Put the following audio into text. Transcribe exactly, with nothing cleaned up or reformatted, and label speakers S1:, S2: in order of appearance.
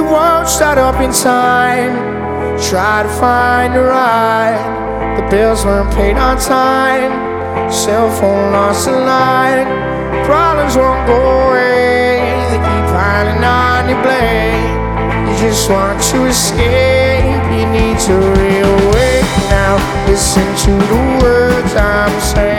S1: won't start up in time. Try to find a ride. The bills weren't paid on time. Cell phone lost a line. Problems won't go away. They keep piling on your blade. You just want to escape. You need to reawake now. Listen to the words I'm saying.